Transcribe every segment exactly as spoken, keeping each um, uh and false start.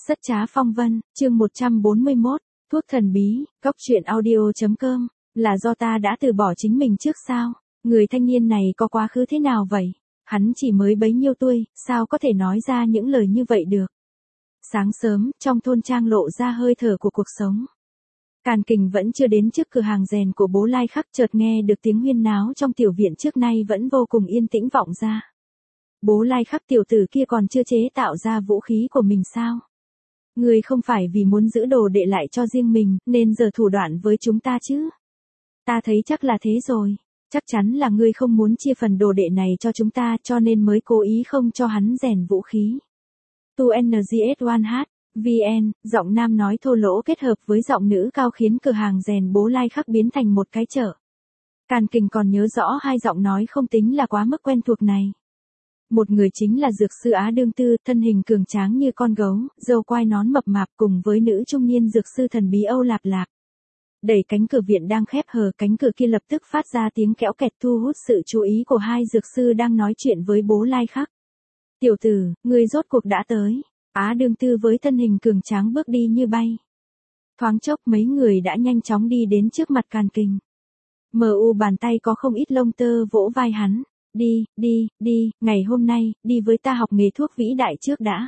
Rất trá phong vân, chương một trăm bốn mươi mốt, thuốc thần bí, góc truyện audio.com, là do ta đã từ bỏ chính mình trước sao? Người thanh niên này có quá khứ thế nào vậy? Hắn chỉ mới bấy nhiêu tuổi, sao có thể nói ra những lời như vậy được? Sáng sớm, trong thôn trang lộ ra hơi thở của cuộc sống. Càn Kình vẫn chưa đến trước cửa hàng rèn của bố Lai Khắc, chợt nghe được tiếng huyên náo trong tiểu viện trước nay vẫn vô cùng yên tĩnh vọng ra. Bố Lai Khắc, tiểu tử kia còn chưa chế tạo ra vũ khí của mình sao? Ngươi không phải vì muốn giữ đồ đệ lại cho riêng mình, nên giở thủ đoạn với chúng ta chứ? Ta thấy chắc là thế rồi. Chắc chắn là ngươi không muốn chia phần đồ đệ này cho chúng ta, cho nên mới cố ý không cho hắn rèn vũ khí. Tu en giê ét một hát, vê en, giọng nam nói thô lỗ kết hợp với giọng nữ cao khiến cửa hàng rèn bố Lai Khắc biến thành một cái chợ. Càn Kình còn nhớ rõ hai giọng nói không tính là quá mức quen thuộc này. Một người chính là dược sư Á Đương Tư, thân hình cường tráng như con gấu, râu quai nón mập mạp, cùng với nữ trung niên dược sư thần bí Âu Lạp Lạp. Đẩy cánh cửa viện đang khép hờ, cánh cửa kia lập tức phát ra tiếng kéo kẹt thu hút sự chú ý của hai dược sư đang nói chuyện với bố Lai Khắc. Tiểu tử, ngươi rốt cuộc đã tới. Á Đương Tư với thân hình cường tráng bước đi như bay. Thoáng chốc mấy người đã nhanh chóng đi đến trước mặt Càn Kình. Mờ u bàn tay có không ít lông tơ vỗ vai hắn. Đi, đi, đi, ngày hôm nay, đi với ta học nghề thuốc vĩ đại trước đã.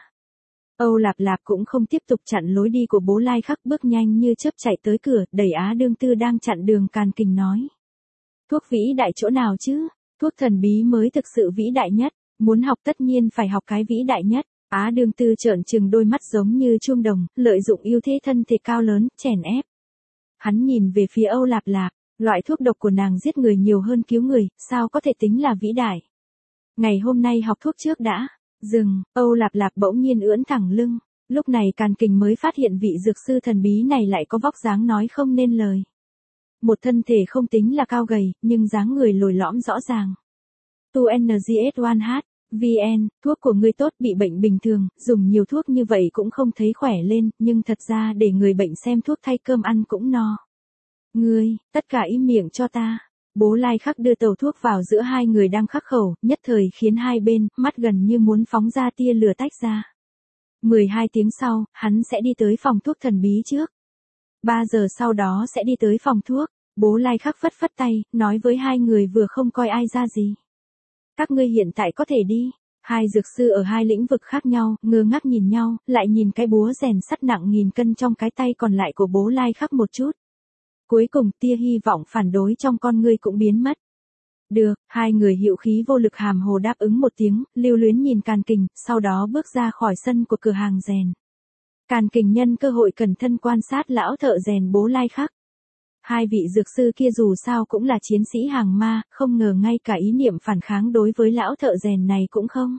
Âu Lạp Lạp cũng không tiếp tục chặn lối đi của bố Lai Khắc, bước nhanh như chớp chạy tới cửa, đẩy Á Đương Tư đang chặn đường Càn Kình nói. Thuốc vĩ đại chỗ nào chứ? Thuốc thần bí mới thực sự vĩ đại nhất, muốn học tất nhiên phải học cái vĩ đại nhất. Á Đương Tư trợn trừng đôi mắt giống như chuông đồng, lợi dụng ưu thế thân thể cao lớn, chèn ép. Hắn nhìn về phía Âu Lạp Lạp. Loại thuốc độc của nàng giết người nhiều hơn cứu người, sao có thể tính là vĩ đại? Ngày hôm nay học thuốc trước đã. Dừng, Âu Lạp Lạp bỗng nhiên ưỡn thẳng lưng. Lúc này Càn Kình mới phát hiện vị dược sư thần bí này lại có vóc dáng nói không nên lời. Một thân thể không tính là cao gầy, nhưng dáng người lồi lõm rõ ràng. Tu en giê ét một hát, vê en, thuốc của ngươi tốt, bị bệnh bình thường, dùng nhiều thuốc như vậy cũng không thấy khỏe lên, nhưng thật ra để người bệnh xem thuốc thay cơm ăn cũng no. Ngươi, tất cả im miệng cho ta. Bố Lai Khắc đưa tàu thuốc vào giữa hai người đang khắc khẩu, nhất thời khiến hai bên, mắt gần như muốn phóng ra tia lửa tách ra. mười hai tiếng sau, hắn sẽ đi tới phòng thuốc thần bí trước. ba giờ sau đó sẽ đi tới phòng thuốc. Bố Lai Khắc phất phất tay, nói với hai người vừa không coi ai ra gì. Các ngươi hiện tại có thể đi. Hai dược sư ở hai lĩnh vực khác nhau, ngơ ngác nhìn nhau, lại nhìn cái búa rèn sắt nặng nghìn cân trong cái tay còn lại của bố Lai Khắc một chút. Cuối cùng tia hy vọng phản đối trong con ngươi cũng biến mất. Được, hai người hữu khí vô lực hàm hồ đáp ứng một tiếng, lưu luyến nhìn Càn Kình, sau đó bước ra khỏi sân của cửa hàng rèn. Càn Kình nhân cơ hội cẩn thận quan sát lão thợ rèn bố Lai Khắc. Hai vị dược sư kia dù sao cũng là chiến sĩ hàng ma, không ngờ ngay cả ý niệm phản kháng đối với lão thợ rèn này cũng không.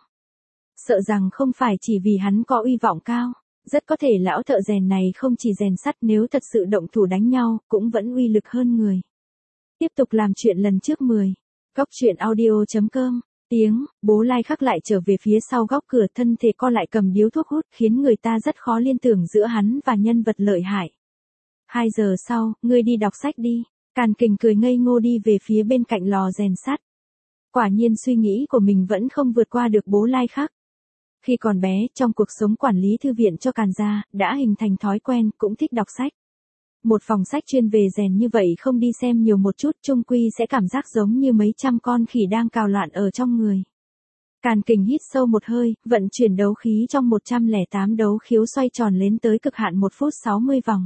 Sợ rằng không phải chỉ vì hắn có uy vọng cao. Rất có thể lão thợ rèn này không chỉ rèn sắt, nếu thật sự động thủ đánh nhau, cũng vẫn uy lực hơn người. Tiếp tục làm chuyện lần trước mười. Góc truyện audio.com. Tiếng, bố Lai Khắc lại trở về phía sau góc cửa, thân thể co lại cầm điếu thuốc hút, khiến người ta rất khó liên tưởng giữa hắn và nhân vật lợi hại. Hai giờ sau, ngươi đi đọc sách đi. Càn Kình cười ngây ngô đi về phía bên cạnh lò rèn sắt. Quả nhiên suy nghĩ của mình vẫn không vượt qua được bố Lai Khắc. Khi còn bé, trong cuộc sống quản lý thư viện cho Càn gia, đã hình thành thói quen, cũng thích đọc sách. Một phòng sách chuyên về rèn như vậy không đi xem nhiều một chút, chung quy sẽ cảm giác giống như mấy trăm con khỉ đang cào loạn ở trong người. Càn Kình hít sâu một hơi, vận chuyển đấu khí trong một trăm lẻ tám đấu khiếu xoay tròn lên tới cực hạn một phút sáu mươi vòng.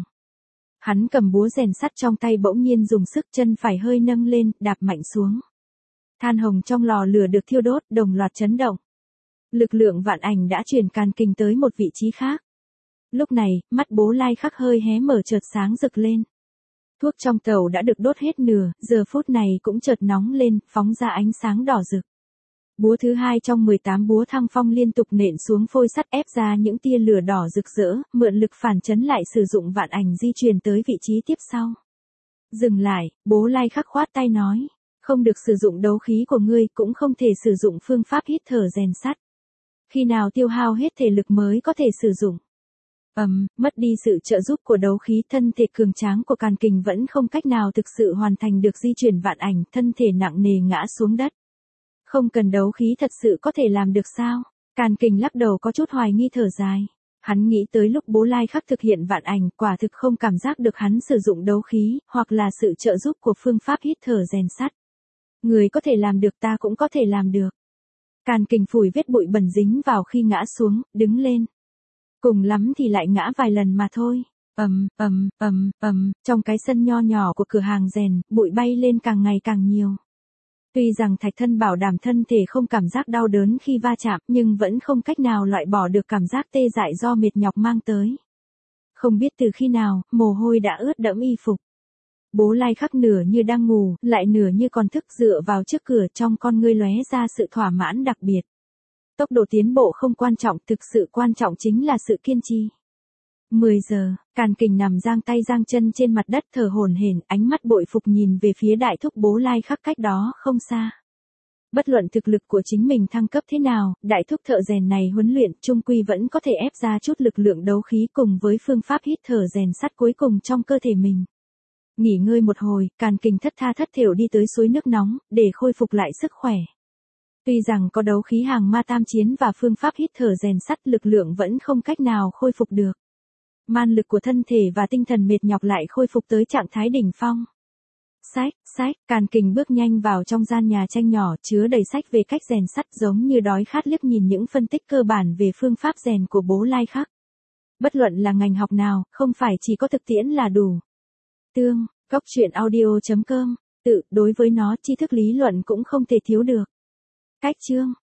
Hắn cầm búa rèn sắt trong tay bỗng nhiên dùng sức, chân phải hơi nâng lên, đạp mạnh xuống. Than hồng trong lò lửa được thiêu đốt, đồng loạt chấn động. Lực lượng vạn ảnh đã chuyển Càn Kình tới một vị trí khác. Lúc này, mắt bố Lai Khắc hơi hé mở chợt sáng rực lên. Thuốc trong tàu đã được đốt hết nửa, giờ phút này cũng chợt nóng lên, phóng ra ánh sáng đỏ rực. Búa thứ hai trong mười tám búa thăng phong liên tục nện xuống phôi sắt, ép ra những tia lửa đỏ rực rỡ, mượn lực phản chấn lại sử dụng vạn ảnh di chuyển tới vị trí tiếp sau. Dừng lại, bố Lai Khắc khoát tay nói. Không được sử dụng đấu khí của ngươi, cũng không thể sử dụng phương pháp hít thở rèn sắt. Khi nào tiêu hao hết thể lực mới có thể sử dụng. Ầm, um, mất đi sự trợ giúp của đấu khí, thân thể cường tráng của Càn Kình vẫn không cách nào thực sự hoàn thành được di chuyển vạn ảnh, thân thể nặng nề ngã xuống đất. Không cần đấu khí thật sự có thể làm được sao? Càn Kình lắc đầu có chút hoài nghi thở dài. Hắn nghĩ tới lúc Bố Lai Khắc thực hiện vạn ảnh, quả thực không cảm giác được hắn sử dụng đấu khí, hoặc là sự trợ giúp của phương pháp hít thở rèn sắt. Người có thể làm được, ta cũng có thể làm được. Càn Kình phủi vết bụi bẩn dính vào khi ngã xuống, đứng lên. Cùng lắm thì lại ngã vài lần mà thôi. Ầm, ầm, ầm, ầm, trong cái sân nho nhỏ của cửa hàng rèn, bụi bay lên càng ngày càng nhiều. Tuy rằng Thạch Thân bảo đảm thân thể không cảm giác đau đớn khi va chạm, nhưng vẫn không cách nào loại bỏ được cảm giác tê dại do mệt nhọc mang tới. Không biết từ khi nào, mồ hôi đã ướt đẫm y phục. Bố Lai Khắc nửa như đang ngủ, lại nửa như còn thức dựa vào trước cửa, trong con ngươi lóe ra sự thỏa mãn đặc biệt. Tốc độ tiến bộ không quan trọng, thực sự quan trọng chính là sự kiên trì. mười giờ, Càn Kình nằm giang tay giang chân trên mặt đất thở hổn hển, ánh mắt bội phục nhìn về phía đại thúc Bố Lai Khắc cách đó không xa. Bất luận thực lực của chính mình thăng cấp thế nào, đại thúc thợ rèn này huấn luyện trung quy vẫn có thể ép ra chút lực lượng đấu khí cùng với phương pháp hít thở rèn sắt cuối cùng trong cơ thể mình. Nghỉ ngơi một hồi, Càn Kình thất tha thất thểu đi tới suối nước nóng, để khôi phục lại sức khỏe. Tuy rằng có đấu khí hàng ma tam chiến và phương pháp hít thở rèn sắt, lực lượng vẫn không cách nào khôi phục được. Man lực của thân thể và tinh thần mệt nhọc lại khôi phục tới trạng thái đỉnh phong. Sách, sách, Càn Kình bước nhanh vào trong gian nhà tranh nhỏ chứa đầy sách về cách rèn sắt, giống như đói khát liếc nhìn những phân tích cơ bản về phương pháp rèn của Bố Lai Khắc. Bất luận là ngành học nào, không phải chỉ có thực tiễn là đủ. Tương, góc truyện audio chấm com, tự, đối với nó tri thức lý luận cũng không thể thiếu được. Cách chương